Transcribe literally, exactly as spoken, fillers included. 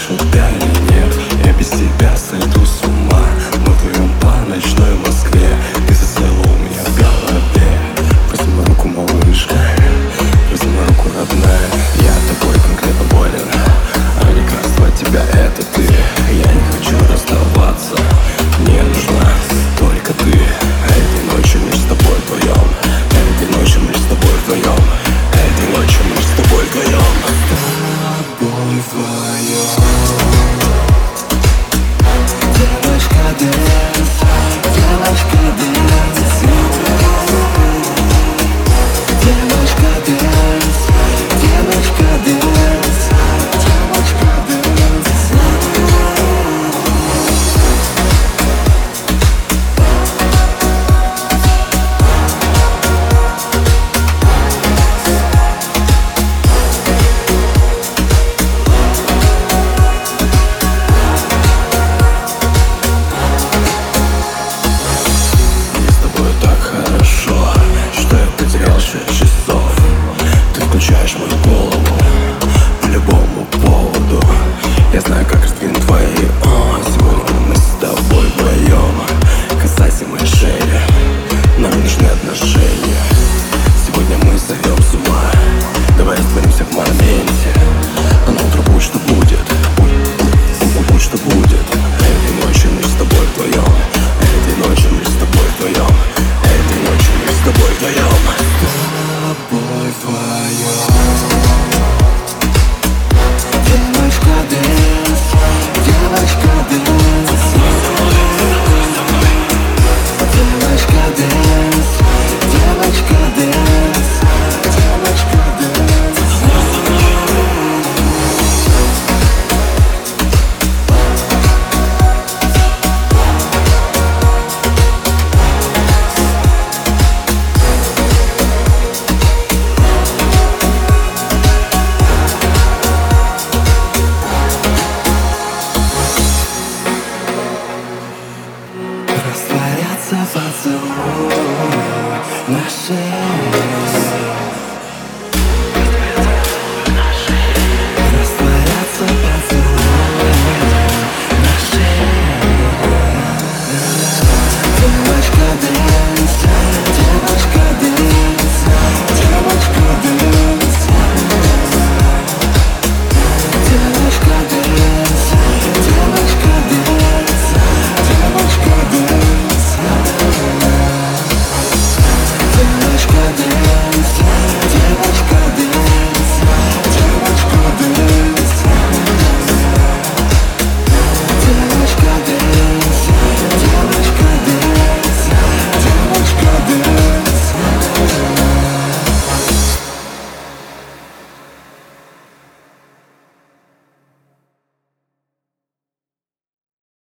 больше тебя или нет? Я без тебя сойду с ума. Мы вдвоем по ночной Москве. Ты засела у меня в голове. Возьми мою руку, малышка, возьми мою руку, родная. Я тобой конкретно болен, а лекарство от тебя это ты. Я не хочу расставаться, мне нужна только ты. Этой ночью мы с тобой вдвоем. Этой ночью мы с тобой вдвоем. Этой ночью мы с тобой вдвоем. С тобой вдвоем. Девочка, ты